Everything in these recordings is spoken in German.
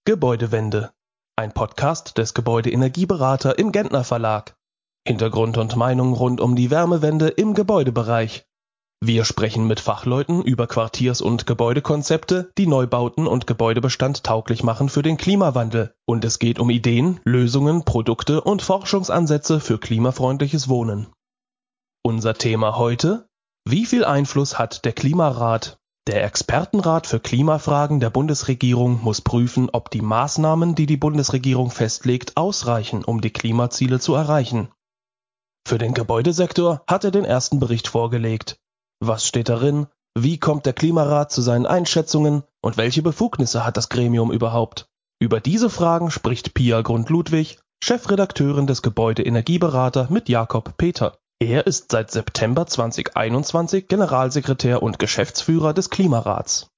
Gebäudewende. Ein Podcast des Gebäudeenergieberater im Gentner Verlag. Hintergrund und Meinung rund um die Wärmewende im Gebäudebereich. Wir sprechen mit Fachleuten über Quartiers- und Gebäudekonzepte, die Neubauten und Gebäudebestand tauglich machen für den Klimawandel. Und es geht um Ideen, Lösungen, Produkte und Forschungsansätze für klimafreundliches Wohnen. Unser Thema heute: Wie viel Einfluss hat der Klimarat? Der Expertenrat für Klimafragen der Bundesregierung muss prüfen, ob die Maßnahmen, die die Bundesregierung festlegt, ausreichen, um die Klimaziele zu erreichen. Für den Gebäudesektor hat er den ersten Bericht vorgelegt. Was steht darin? Wie kommt der Klimarat zu seinen Einschätzungen und welche Befugnisse hat das Gremium überhaupt? Über diese Fragen spricht Pia Grund-Ludwig, Chefredakteurin des Gebäudeenergieberater, mit Jakob Peter. Er ist seit September 2021 Generalsekretär und Geschäftsführer des Klimarats.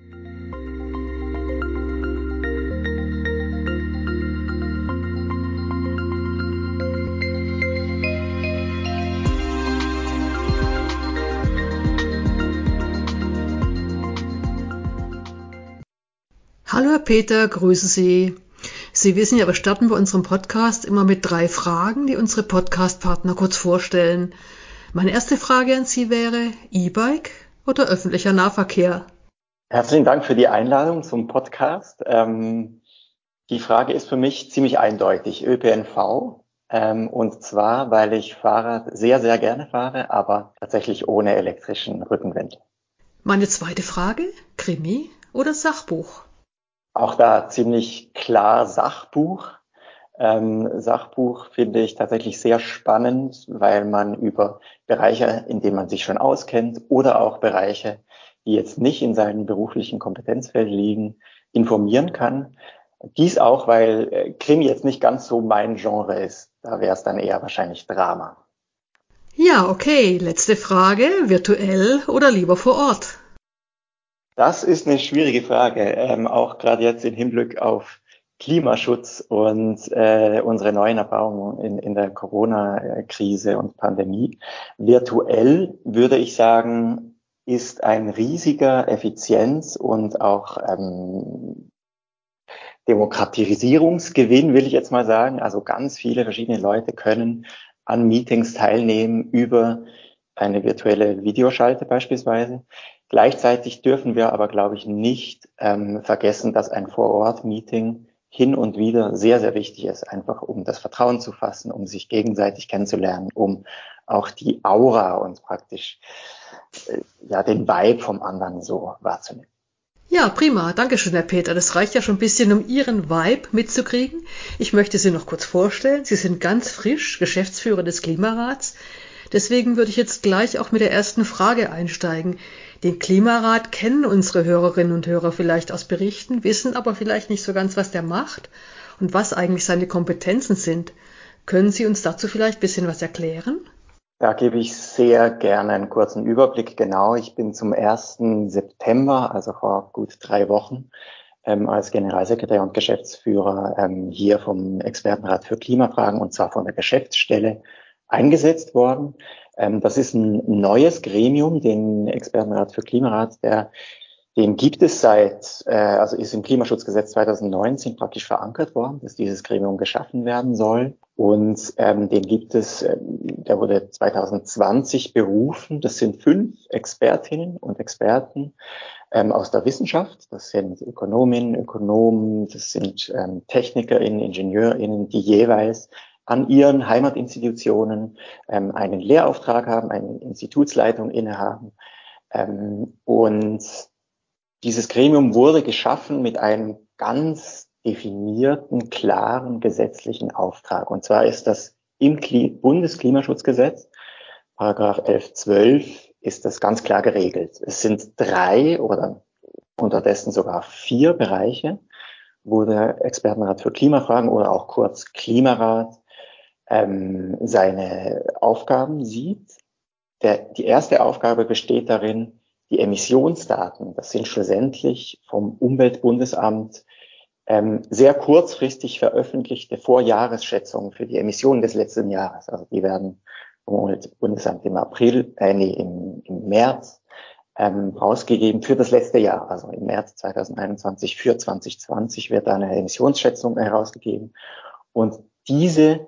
Hallo Herr Peter, grüße Sie. Sie wissen ja, wir starten bei unserem Podcast immer mit 3 Fragen, die unsere Podcast-Partner kurz vorstellen. Meine erste Frage an Sie wäre: E-Bike oder öffentlicher Nahverkehr? Herzlichen Dank für die Einladung zum Podcast. Die Frage ist für mich ziemlich eindeutig: ÖPNV. Und zwar, weil ich Fahrrad sehr, sehr gerne fahre, aber tatsächlich ohne elektrischen Rückenwind. Meine zweite Frage: Krimi oder Sachbuch? Auch da ziemlich klar Sachbuch. Sachbuch finde ich tatsächlich sehr spannend, weil man über Bereiche, in denen man sich schon auskennt, oder auch Bereiche, die jetzt nicht in seinem beruflichen Kompetenzfeld liegen, informieren kann. Dies auch, weil Krimi jetzt nicht ganz so mein Genre ist. Da wäre es dann eher wahrscheinlich Drama. Ja, okay. Letzte Frage: virtuell oder lieber vor Ort? Das ist eine schwierige Frage, auch gerade jetzt im Hinblick auf Klimaschutz und unsere neuen Erfahrungen in der Corona-Krise und Pandemie. Virtuell, würde ich sagen, ist ein riesiger Effizienz- und auch Demokratisierungsgewinn, will ich jetzt mal sagen. Also ganz viele verschiedene Leute können an Meetings teilnehmen über eine virtuelle Videoschalte beispielsweise. Gleichzeitig dürfen wir aber, glaube ich, nicht vergessen, dass ein Vor-Ort-Meeting hin und wieder sehr, sehr wichtig ist, einfach um das Vertrauen zu fassen, um sich gegenseitig kennenzulernen, um auch die Aura und praktisch den Vibe vom anderen so wahrzunehmen. Ja, prima. Dankeschön, Herr Peter. Das reicht ja schon ein bisschen, um Ihren Vibe mitzukriegen. Ich möchte Sie noch kurz vorstellen. Sie sind ganz frisch Geschäftsführer des Klimarats. Deswegen würde ich jetzt gleich auch mit der ersten Frage einsteigen. Den Klimarat kennen unsere Hörerinnen und Hörer vielleicht aus Berichten, wissen aber vielleicht nicht so ganz, was der macht und was eigentlich seine Kompetenzen sind. Können Sie uns dazu vielleicht ein bisschen was erklären? Da gebe ich sehr gerne einen kurzen Überblick. Genau, ich bin zum 1. September, also vor gut 3 Wochen, als Generalsekretär und Geschäftsführer hier vom Expertenrat für Klimafragen, und zwar von der Geschäftsstelle, eingesetzt worden. Das ist ein neues Gremium, den Expertenrat für Klimarat, den gibt es also ist im Klimaschutzgesetz 2019 praktisch verankert worden, dass dieses Gremium geschaffen werden soll. Und den gibt es, der wurde 2020 berufen. Das sind 5 Expertinnen und Experten aus der Wissenschaft. Das sind Ökonominnen, Ökonomen, das sind TechnikerInnen, IngenieurInnen, die jeweils an ihren Heimatinstitutionen einen Lehrauftrag haben, eine Institutsleitung innehaben. Und dieses Gremium wurde geschaffen mit einem ganz definierten, klaren gesetzlichen Auftrag. Und zwar ist das im Bundesklimaschutzgesetz, Paragraph 11.12, ist das ganz klar geregelt. Es sind 3 oder unterdessen sogar 4 Bereiche, wo der Expertenrat für Klimafragen oder auch kurz Klimarat seine Aufgaben sieht. Die erste Aufgabe besteht darin, die Emissionsdaten, das sind schlussendlich vom Umweltbundesamt sehr kurzfristig veröffentlichte Vorjahresschätzungen für die Emissionen des letzten Jahres. Also die werden vom Umweltbundesamt im März rausgegeben für das letzte Jahr. Also im März 2021 für 2020 wird da eine Emissionsschätzung herausgegeben. Und diese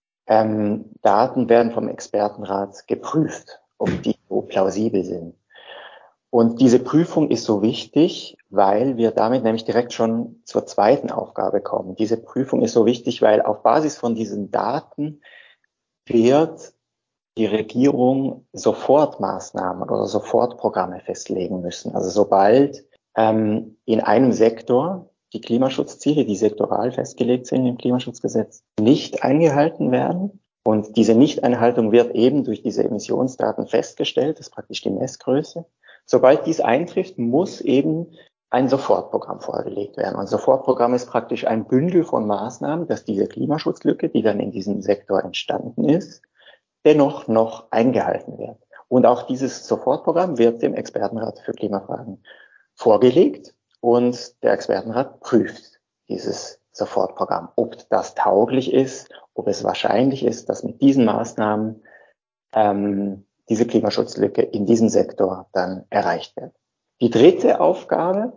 Daten werden vom Expertenrat geprüft, ob die so plausibel sind. Und diese Prüfung ist so wichtig, weil wir damit nämlich direkt schon zur zweiten Aufgabe kommen. Diese Prüfung ist so wichtig, weil auf Basis von diesen Daten wird die Regierung Sofortmaßnahmen oder Sofortprogramme festlegen müssen. Also sobald in einem Sektor die Klimaschutzziele, die sektoral festgelegt sind im Klimaschutzgesetz, nicht eingehalten werden. Und diese Nichteinhaltung wird eben durch diese Emissionsdaten festgestellt, das ist praktisch die Messgröße. Sobald dies eintrifft, muss eben ein Sofortprogramm vorgelegt werden. Ein Sofortprogramm ist praktisch ein Bündel von Maßnahmen, dass diese Klimaschutzlücke, die dann in diesem Sektor entstanden ist, dennoch noch eingehalten wird. Und auch dieses Sofortprogramm wird dem Expertenrat für Klimafragen vorgelegt und der Expertenrat prüft dieses Sofortprogramm, ob das tauglich ist, ob es wahrscheinlich ist, dass mit diesen Maßnahmen diese Klimaschutzlücke in diesem Sektor dann erreicht wird. Die dritte Aufgabe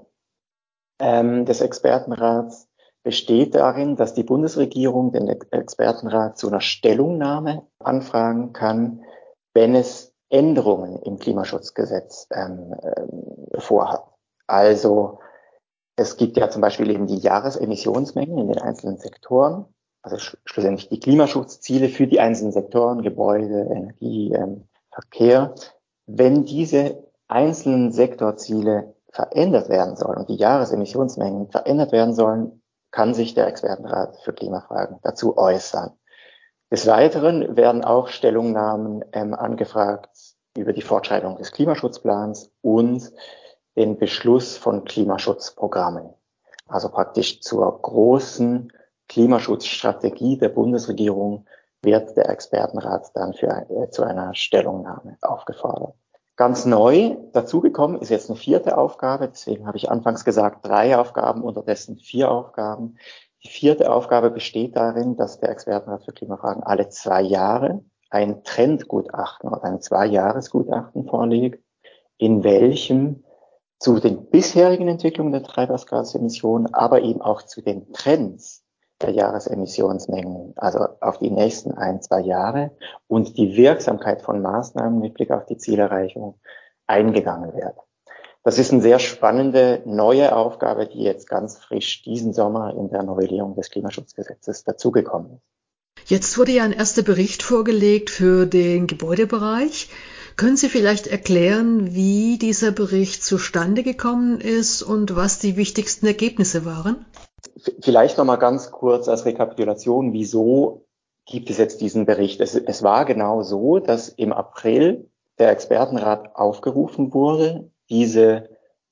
des Expertenrats besteht darin, dass die Bundesregierung den Expertenrat zu einer Stellungnahme anfragen kann, wenn es Änderungen im Klimaschutzgesetz vorhat. Also es gibt ja zum Beispiel eben die Jahresemissionsmengen in den einzelnen Sektoren, also schlussendlich die Klimaschutzziele für die einzelnen Sektoren, Gebäude, Energie, Verkehr. Wenn diese einzelnen Sektorziele verändert werden sollen und die Jahresemissionsmengen verändert werden sollen, kann sich der Expertenrat für Klimafragen dazu äußern. Des Weiteren werden auch Stellungnahmen angefragt über die Fortschreibung des Klimaschutzplans und den Beschluss von Klimaschutzprogrammen. Also praktisch zur großen Klimaschutzstrategie der Bundesregierung wird der Expertenrat dann zu einer Stellungnahme aufgefordert. Ganz neu dazugekommen ist jetzt eine vierte Aufgabe, deswegen habe ich anfangs gesagt 3 Aufgaben, unterdessen 4 Aufgaben. Die vierte Aufgabe besteht darin, dass der Expertenrat für Klimafragen alle 2 Jahre ein Trendgutachten oder ein 2-Jahres-Gutachten vorlegt, in welchem zu den bisherigen Entwicklungen der Treibhausgasemissionen, aber eben auch zu den Trends der Jahresemissionsmengen, also auf die nächsten 1-2 Jahre und die Wirksamkeit von Maßnahmen mit Blick auf die Zielerreichung eingegangen wird. Das ist eine sehr spannende neue Aufgabe, die jetzt ganz frisch diesen Sommer in der Novellierung des Klimaschutzgesetzes dazugekommen ist. Jetzt wurde ja ein erster Bericht vorgelegt für den Gebäudebereich. Können Sie vielleicht erklären, wie dieser Bericht zustande gekommen ist und was die wichtigsten Ergebnisse waren? Vielleicht noch mal ganz kurz als Rekapitulation, wieso gibt es jetzt diesen Bericht? Es war genau so, dass im April der Expertenrat aufgerufen wurde, diese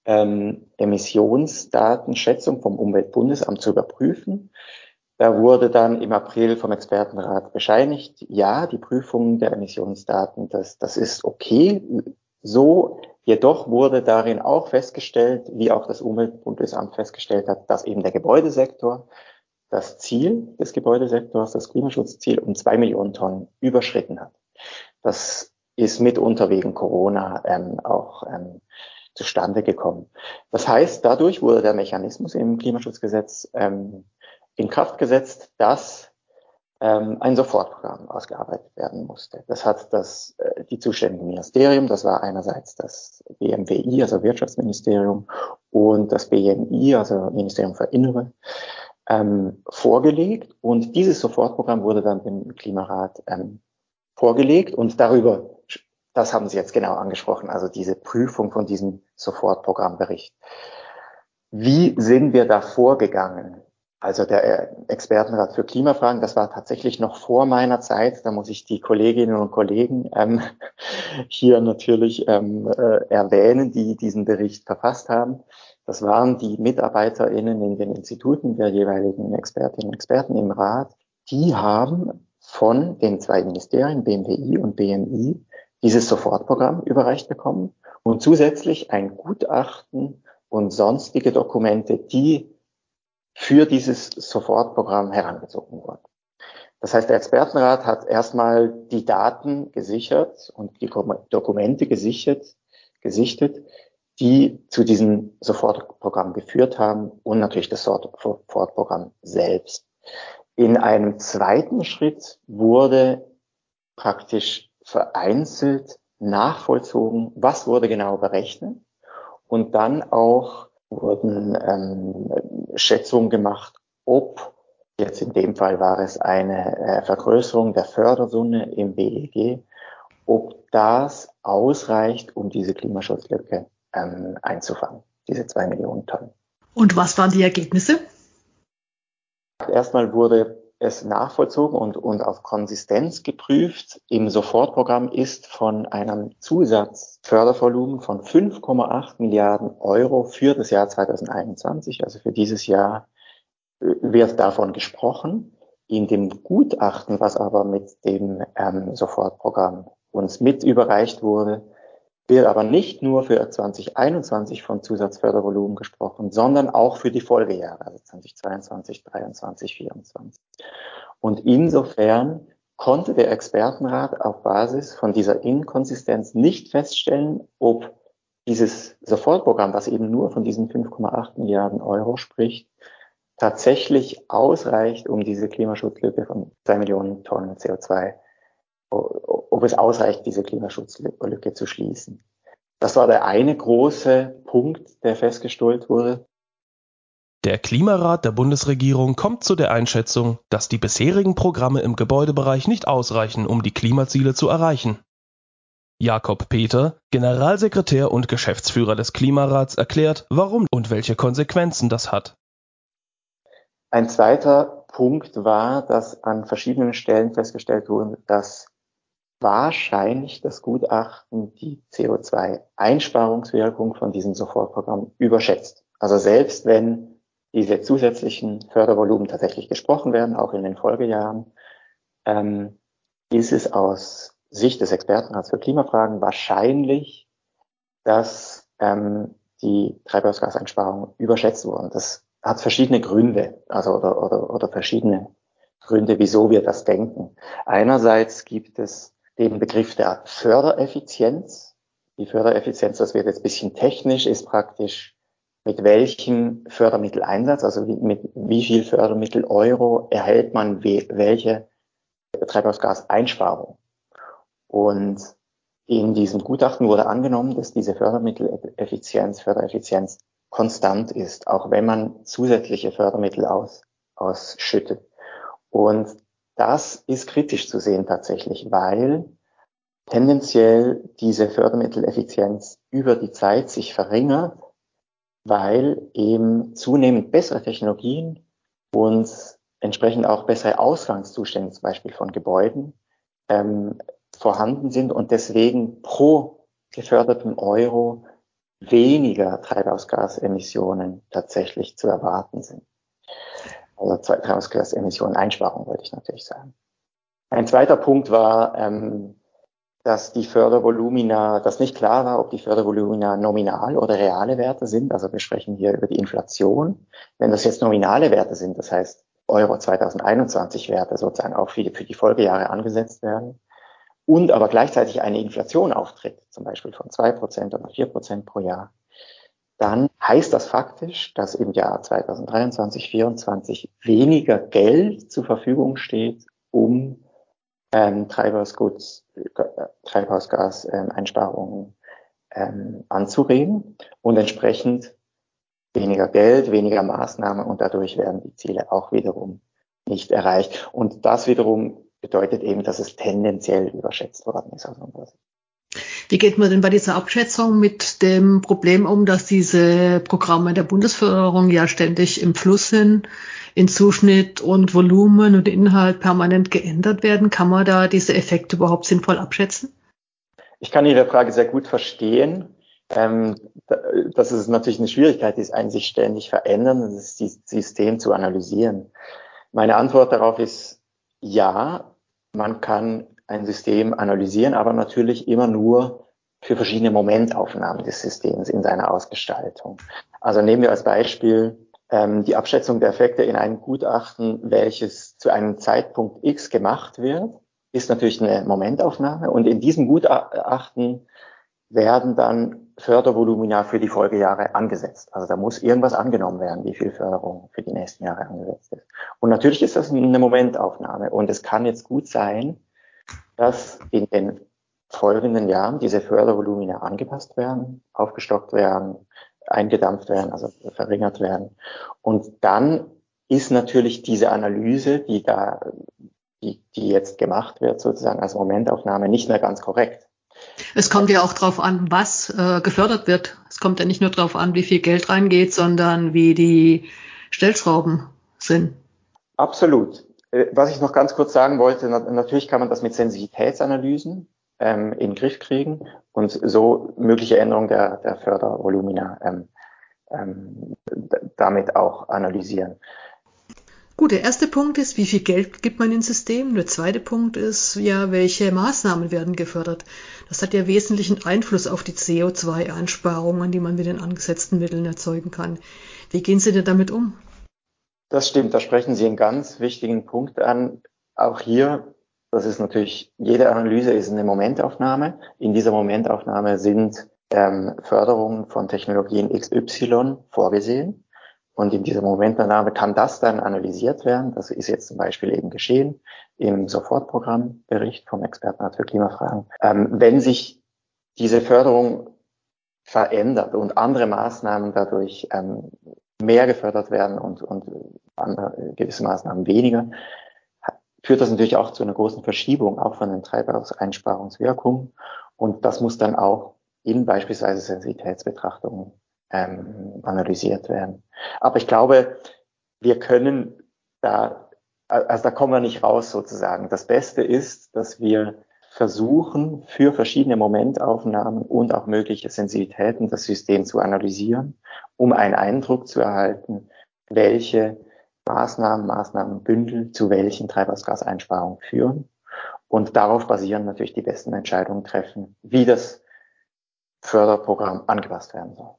Emissionsdatenschätzung vom Umweltbundesamt zu überprüfen. Da wurde dann im April vom Expertenrat bescheinigt, ja, die Prüfung der Emissionsdaten, das ist okay. So, jedoch wurde darin auch festgestellt, wie auch das Umweltbundesamt festgestellt hat, dass eben der Gebäudesektor das Ziel des Gebäudesektors, das Klimaschutzziel, um 2 Millionen Tonnen überschritten hat. Das ist mitunter wegen Corona auch zustande gekommen. Das heißt, dadurch wurde der Mechanismus im Klimaschutzgesetz in Kraft gesetzt, dass ein Sofortprogramm ausgearbeitet werden musste. Das hat die zuständigen Ministerien, das war einerseits das BMWI, also Wirtschaftsministerium, und das BMI, also Ministerium für Innere, vorgelegt. Und dieses Sofortprogramm wurde dann dem Klimarat vorgelegt. Und darüber, das haben Sie jetzt genau angesprochen, also diese Prüfung von diesem Sofortprogrammbericht. Wie sind wir da vorgegangen? Also der Expertenrat für Klimafragen, das war tatsächlich noch vor meiner Zeit. Da muss ich die Kolleginnen und Kollegen hier natürlich erwähnen, die diesen Bericht verfasst haben. Das waren die MitarbeiterInnen in den Instituten der jeweiligen Expertinnen und Experten im Rat. Die haben von den 2 Ministerien, BMWI und BMI, dieses Sofortprogramm überreicht bekommen und zusätzlich ein Gutachten und sonstige Dokumente, die für dieses Sofortprogramm herangezogen wurden. Das heißt, der Expertenrat hat erstmal die Daten gesichert und die Dokumente gesichert, gesichtet, die zu diesem Sofortprogramm geführt haben und natürlich das Sofortprogramm selbst. In einem zweiten Schritt wurde praktisch vereinzelt nachvollzogen, was wurde genau berechnet, und dann auch wurden Schätzungen gemacht, ob, jetzt in dem Fall war es eine Vergrößerung der Fördersumme im BEG, ob das ausreicht, um diese Klimaschutzlücke einzufangen, diese 2 Millionen Tonnen. Und was waren die Ergebnisse? Erstmal wurde es nachvollzogen und auf Konsistenz geprüft. Im Sofortprogramm ist von einem Zusatzfördervolumen von 5,8 Milliarden Euro für das Jahr 2021, also für dieses Jahr, wird davon gesprochen. In dem Gutachten, was aber mit dem Sofortprogramm uns mit überreicht wurde, wird aber nicht nur für 2021 von Zusatzfördervolumen gesprochen, sondern auch für die Folgejahre, also 2022, 2023, 2024. Und insofern konnte der Expertenrat auf Basis von dieser Inkonsistenz nicht feststellen, ob dieses Sofortprogramm, was eben nur von diesen 5,8 Milliarden Euro spricht, tatsächlich ausreicht, um diese Klimaschutzlücke von 2 Millionen Tonnen CO2, ob es ausreicht, diese Klimaschutzlücke zu schließen. Das war der eine große Punkt, der festgestellt wurde. Der Klimarat der Bundesregierung kommt zu der Einschätzung, dass die bisherigen Programme im Gebäudebereich nicht ausreichen, um die Klimaziele zu erreichen. Jakob Peter, Generalsekretär und Geschäftsführer des Klimarats, erklärt, warum und welche Konsequenzen das hat. Ein zweiter Punkt war, dass an verschiedenen Stellen festgestellt wurde, dass wahrscheinlich das Gutachten die CO2-Einsparungswirkung von diesem Sofortprogramm überschätzt. Also selbst wenn diese zusätzlichen Fördervolumen tatsächlich gesprochen werden, auch in den Folgejahren, ist es aus Sicht des Expertenrats für Klimafragen wahrscheinlich, dass die Treibhausgaseinsparungen überschätzt wurden. Das hat verschiedene Gründe, also oder verschiedene Gründe, wieso wir das denken. Einerseits gibt es den Begriff der Fördereffizienz. Die Fördereffizienz, das wird jetzt ein bisschen technisch, ist praktisch mit welchem Fördermitteleinsatz, also mit wie viel Fördermittel Euro erhält man welche Treibhausgaseinsparung. Und in diesem Gutachten wurde angenommen, dass diese Fördereffizienz konstant ist, auch wenn man zusätzliche Fördermittel ausschüttet. Und das ist kritisch zu sehen tatsächlich, weil tendenziell diese Fördermitteleffizienz über die Zeit sich verringert, weil eben zunehmend bessere Technologien und entsprechend auch bessere Ausgangszustände, zum Beispiel von Gebäuden, vorhanden sind und deswegen pro geförderten Euro weniger Treibhausgasemissionen tatsächlich zu erwarten sind. Also Treibhausgasemissionen Einsparung, wollte ich natürlich sagen. Ein zweiter Punkt war, dass die Fördervolumina, dass nicht klar war, ob die Fördervolumina nominal oder reale Werte sind. Also wir sprechen hier über die Inflation. Wenn das jetzt nominale Werte sind, das heißt Euro 2021 Werte sozusagen auch für die Folgejahre angesetzt werden und aber gleichzeitig eine Inflation auftritt, zum Beispiel von 2% oder 4% pro Jahr, dann heißt das faktisch, dass im Jahr 2023, 2024 weniger Geld zur Verfügung steht, um Treibhausgaseinsparungen anzuregen und entsprechend weniger Geld, weniger Maßnahmen und dadurch werden die Ziele auch wiederum nicht erreicht. Und das wiederum bedeutet eben, dass es tendenziell überschätzt worden ist. Wie geht man denn bei dieser Abschätzung mit dem Problem um, dass diese Programme der Bundesförderung ja ständig im Fluss sind, in Zuschnitt und Volumen und Inhalt permanent geändert werden? Kann man da diese Effekte überhaupt sinnvoll abschätzen? Ich kann Ihre Frage sehr gut verstehen. Das ist natürlich eine Schwierigkeit, die sich ständig verändern, das System zu analysieren. Meine Antwort darauf ist ja, man kann ein System analysieren, aber natürlich immer nur für verschiedene Momentaufnahmen des Systems in seiner Ausgestaltung. Also nehmen wir als Beispiel die Abschätzung der Effekte in einem Gutachten, welches zu einem Zeitpunkt X gemacht wird, ist natürlich eine Momentaufnahme. Und in diesem Gutachten werden dann Fördervolumina für die Folgejahre angesetzt. Also da muss irgendwas angenommen werden, wie viel Förderung für die nächsten Jahre angesetzt ist. Und natürlich ist das eine Momentaufnahme. Und es kann jetzt gut sein, dass in den folgenden Jahren diese Fördervolumina angepasst werden, aufgestockt werden, eingedampft werden, also verringert werden. Und dann ist natürlich diese Analyse, die jetzt gemacht wird, sozusagen als Momentaufnahme, nicht mehr ganz korrekt. Es kommt ja auch drauf an, was gefördert wird. Es kommt ja nicht nur drauf an, wie viel Geld reingeht, sondern wie die Stellschrauben sind. Absolut. Was ich noch ganz kurz sagen wollte, natürlich kann man das mit Sensitivitätsanalysen in den Griff kriegen und so mögliche Änderungen der Fördervolumina damit auch analysieren. Gut, der erste Punkt ist, wie viel Geld gibt man ins System? Der zweite Punkt ist, ja, welche Maßnahmen werden gefördert? Das hat ja wesentlichen Einfluss auf die CO2-Einsparungen, die man mit den angesetzten Mitteln erzeugen kann. Wie gehen Sie denn damit um? Das stimmt, da sprechen Sie einen ganz wichtigen Punkt an. Auch hier, das ist natürlich, jede Analyse ist eine Momentaufnahme. In dieser Momentaufnahme sind Förderungen von Technologien XY vorgesehen. Und in dieser Momentaufnahme kann das dann analysiert werden. Das ist jetzt zum Beispiel eben geschehen im Sofortprogrammbericht vom Expertenrat für Klimafragen. Wenn sich diese Förderung verändert und andere Maßnahmen dadurch mehr gefördert werden und andere gewisse Maßnahmen weniger, führt das natürlich auch zu einer großen Verschiebung auch von den Treibhauseinsparungswirkungen. Und das muss dann auch in beispielsweise Sensitivitätsbetrachtungen analysiert werden. Aber ich glaube, wir können da kommen wir nicht raus sozusagen. Das Beste ist, dass wir versuchen, für verschiedene Momentaufnahmen und auch mögliche Sensitivitäten das System zu analysieren, um einen Eindruck zu erhalten, welche Maßnahmenbündel zu welchen Treibhausgaseinsparungen führen und darauf basieren natürlich die besten Entscheidungen treffen, wie das Förderprogramm angepasst werden soll.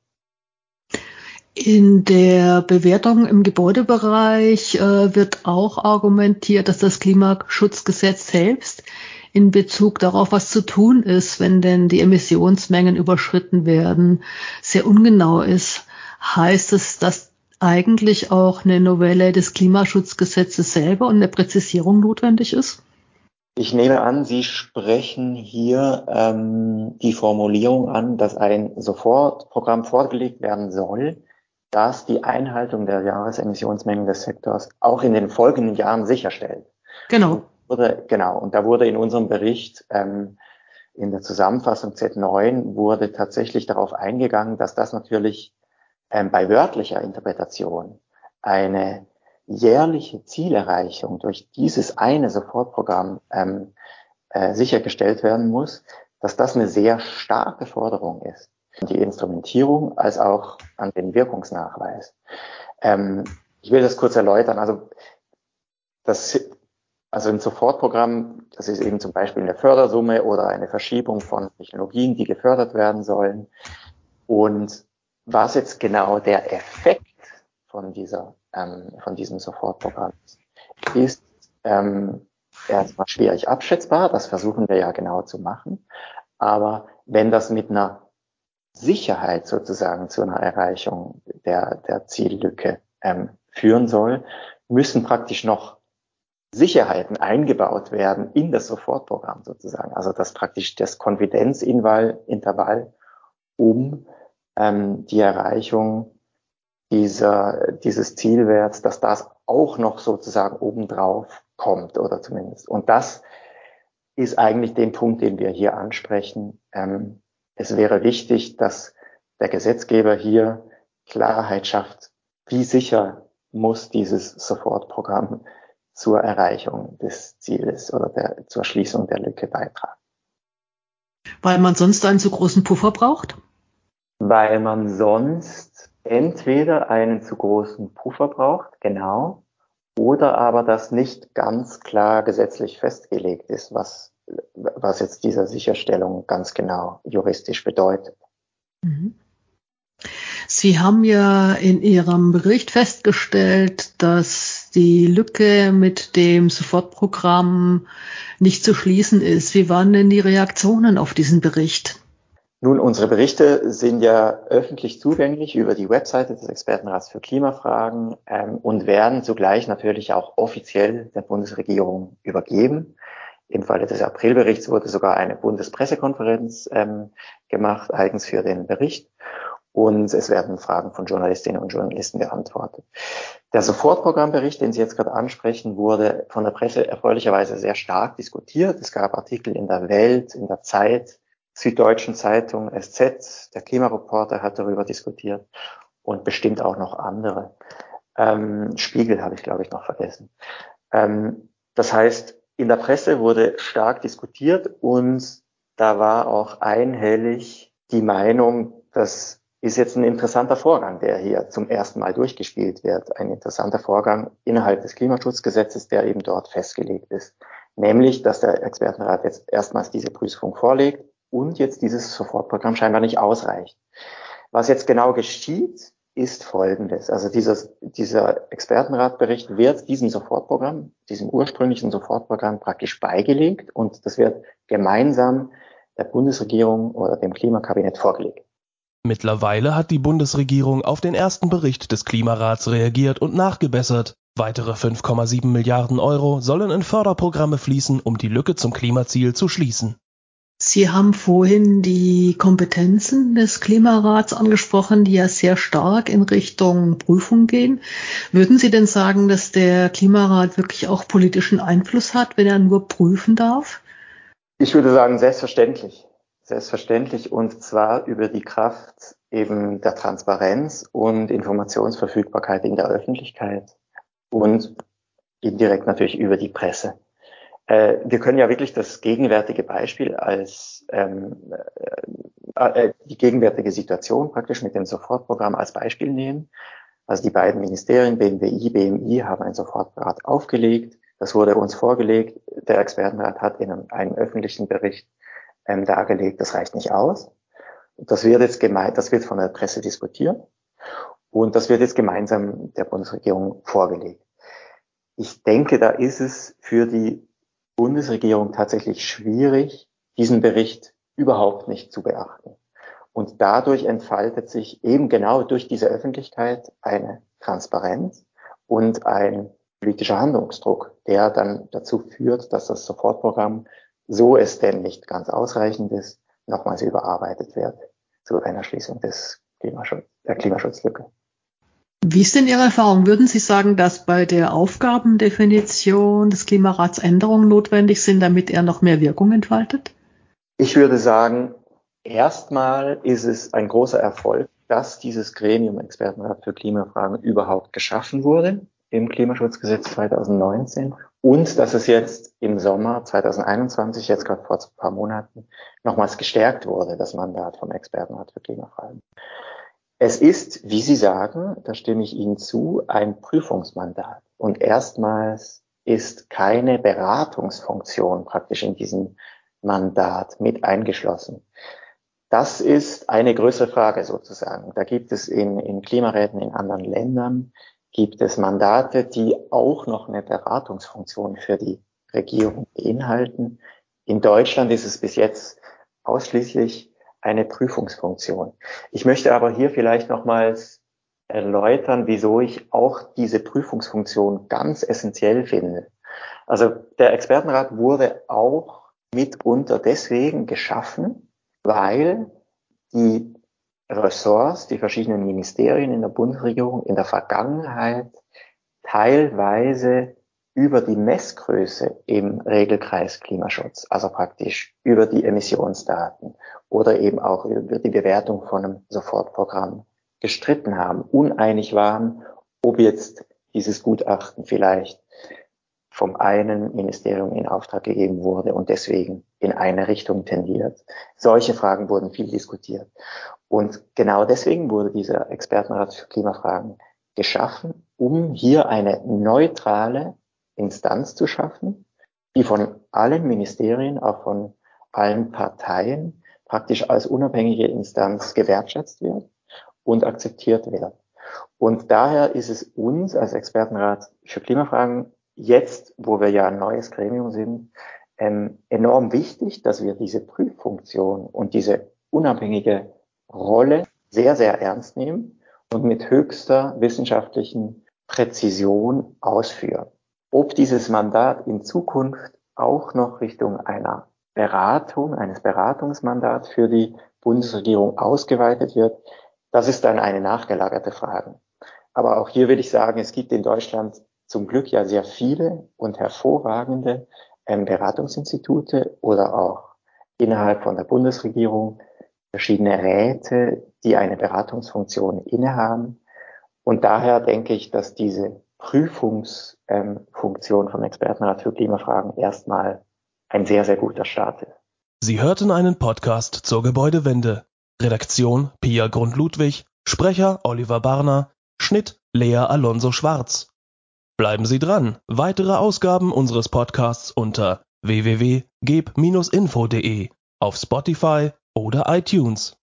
In der Bewertung im Gebäudebereich wird auch argumentiert, dass das Klimaschutzgesetz selbst in Bezug darauf, was zu tun ist, wenn denn die Emissionsmengen überschritten werden, sehr ungenau ist. Heißt es, dass eigentlich auch eine Novelle des Klimaschutzgesetzes selber und eine Präzisierung notwendig ist? Ich nehme an, Sie sprechen hier die Formulierung an, dass ein Sofortprogramm vorgelegt werden soll, das die Einhaltung der Jahresemissionsmengen des Sektors auch in den folgenden Jahren sicherstellt. Genau. Und da wurde in unserem Bericht in der Zusammenfassung Z9 wurde tatsächlich darauf eingegangen, dass das natürlich bei wörtlicher Interpretation eine jährliche Zielerreichung durch dieses eine Sofortprogramm sichergestellt werden muss, dass das eine sehr starke Forderung ist. Die Instrumentierung als auch an den Wirkungsnachweis. Ich will das kurz erläutern. Also ein Sofortprogramm, das ist eben zum Beispiel eine Fördersumme oder eine Verschiebung von Technologien, die gefördert werden sollen. Und was jetzt genau der Effekt von diesem Sofortprogramm ist erstmal schwierig abschätzbar. Das versuchen wir ja genau zu machen. Aber wenn das mit einer Sicherheit sozusagen zu einer Erreichung der Ziellücke führen soll, müssen praktisch noch Sicherheiten eingebaut werden in das Sofortprogramm sozusagen. Also das praktisch das Konfidenzintervall um die Erreichung dieses Zielwerts, dass das auch noch sozusagen obendrauf kommt oder zumindest. Und das ist eigentlich den Punkt, den wir hier ansprechen. Es wäre wichtig, dass der Gesetzgeber hier Klarheit schafft, wie sicher muss dieses Sofortprogramm zur Erreichung des Zieles oder zur Schließung der Lücke beitragen. Weil man sonst einen zu großen Puffer braucht? Weil man sonst entweder einen zu großen Puffer braucht, genau, oder aber das nicht ganz klar gesetzlich festgelegt ist, was jetzt diese Sicherstellung ganz genau juristisch bedeutet. Sie haben ja in Ihrem Bericht festgestellt, dass die Lücke mit dem Sofortprogramm nicht zu schließen ist. Wie waren denn die Reaktionen auf diesen Bericht? Nun, unsere Berichte sind ja öffentlich zugänglich über die Webseite des Expertenrats für Klimafragen und werden zugleich natürlich auch offiziell der Bundesregierung übergeben. Im Falle des Aprilberichts wurde sogar eine Bundespressekonferenz gemacht, eigens für den Bericht. Und es werden Fragen von Journalistinnen und Journalisten beantwortet. Der Sofortprogrammbericht, den Sie jetzt gerade ansprechen, wurde von der Presse erfreulicherweise sehr stark diskutiert. Es gab Artikel in der Welt, in der Zeit, Süddeutschen Zeitung, SZ, der Klimareporter hat darüber diskutiert und bestimmt auch noch andere. Spiegel habe ich, glaube ich, noch vergessen. Das heißt, in der Presse wurde stark diskutiert und da war auch einhellig die Meinung, das ist jetzt ein interessanter Vorgang, der hier zum ersten Mal durchgespielt wird. Ein interessanter Vorgang innerhalb des Klimaschutzgesetzes, der eben dort festgelegt ist. Nämlich, dass der Expertenrat jetzt erstmals diese Prüfung vorlegt und jetzt dieses Sofortprogramm scheinbar nicht ausreicht. Was jetzt genau geschieht, ist Folgendes. Also dieser Expertenratbericht wird diesem Sofortprogramm, diesem ursprünglichen Sofortprogramm praktisch beigelegt und das wird gemeinsam der Bundesregierung oder dem Klimakabinett vorgelegt. Mittlerweile hat die Bundesregierung auf den ersten Bericht des Klimarats reagiert und nachgebessert. Weitere 5,7 Milliarden Euro sollen in Förderprogramme fließen, um die Lücke zum Klimaziel zu schließen. Sie haben vorhin die Kompetenzen des Klimarats angesprochen, die ja sehr stark in Richtung Prüfung gehen. Würden Sie denn sagen, dass der Klimarat wirklich auch politischen Einfluss hat, wenn er nur prüfen darf? Ich würde sagen, selbstverständlich. Selbstverständlich und zwar über die Kraft eben der Transparenz und Informationsverfügbarkeit in der Öffentlichkeit und indirekt natürlich über die Presse. Wir können ja wirklich das gegenwärtige Beispiel als die gegenwärtige Situation praktisch mit dem Sofortprogramm als Beispiel nehmen. Also die beiden Ministerien, BMWI, BMI, haben ein Sofortrat aufgelegt. Das wurde uns vorgelegt. Der Expertenrat hat in einem öffentlichen Bericht dargelegt, das reicht nicht aus. Das wird jetzt das wird von der Presse diskutiert und das wird jetzt gemeinsam der Bundesregierung vorgelegt. Ich denke, da ist es für die Bundesregierung tatsächlich schwierig, diesen Bericht überhaupt nicht zu beachten. Und dadurch entfaltet sich eben genau durch diese Öffentlichkeit eine Transparenz und ein politischer Handlungsdruck, der dann dazu führt, dass das Sofortprogramm, so es denn nicht ganz ausreichend ist, nochmals überarbeitet wird zu einer Schließung der Klimaschutzlücke. Wie ist denn Ihre Erfahrung? Würden Sie sagen, dass bei der Aufgabendefinition des Klimarats Änderungen notwendig sind, damit er noch mehr Wirkung entfaltet? Ich würde sagen, erstmal ist es ein großer Erfolg, dass dieses Gremium Expertenrat für Klimafragen überhaupt geschaffen wurde im Klimaschutzgesetz 2019 und dass es jetzt im Sommer 2021, jetzt gerade vor ein paar Monaten, nochmals gestärkt wurde, das Mandat vom Expertenrat für Klimafragen. Es ist, wie Sie sagen, da stimme ich Ihnen zu, ein Prüfungsmandat. Und erstmals ist keine Beratungsfunktion praktisch in diesem Mandat mit eingeschlossen. Das ist eine größere Frage sozusagen. Da gibt es in Klimaräten in anderen Ländern, gibt es Mandate, die auch noch eine Beratungsfunktion für die Regierung beinhalten. In Deutschland ist es bis jetzt ausschließlich eine Prüfungsfunktion. Ich möchte aber hier vielleicht nochmals erläutern, wieso ich auch diese Prüfungsfunktion ganz essentiell finde. Also der Expertenrat wurde auch mitunter deswegen geschaffen, weil die Ressorts, die verschiedenen Ministerien in der Bundesregierung in der Vergangenheit teilweise über die Messgröße im Regelkreis Klimaschutz, also praktisch über die Emissionsdaten oder eben auch über die Bewertung von einem Sofortprogramm gestritten haben, uneinig waren, ob jetzt dieses Gutachten vielleicht vom einen Ministerium in Auftrag gegeben wurde und deswegen in eine Richtung tendiert. Solche Fragen wurden viel diskutiert. Und genau deswegen wurde dieser Expertenrat für Klimafragen geschaffen, um hier eine neutrale Instanz zu schaffen, die von allen Ministerien, auch von allen Parteien praktisch als unabhängige Instanz gewertschätzt wird und akzeptiert wird. Und daher ist es uns als Expertenrat für Klimafragen jetzt, wo wir ja ein neues Gremium sind, enorm wichtig, dass wir diese Prüffunktion und diese unabhängige Rolle sehr, sehr ernst nehmen und mit höchster wissenschaftlichen Präzision ausführen. Ob dieses Mandat in Zukunft auch noch Richtung einer Beratung, eines Beratungsmandats für die Bundesregierung ausgeweitet wird, das ist dann eine nachgelagerte Frage. Aber auch hier will ich sagen, es gibt in Deutschland zum Glück ja sehr viele und hervorragende Beratungsinstitute oder auch innerhalb von der Bundesregierung verschiedene Räte, die eine Beratungsfunktion innehaben. Und daher denke ich, dass diese Prüfungsfunktion vom Expertenrat für Klimafragen erstmal ein sehr, sehr guter Start ist. Sie hörten einen Podcast zur Gebäudewende. Redaktion Pia Grund-Ludwig, Sprecher Oliver Barner, Schnitt Lea Alonso Schwarz. Bleiben Sie dran, weitere Ausgaben unseres Podcasts unter www.geb-info.de, auf Spotify oder iTunes.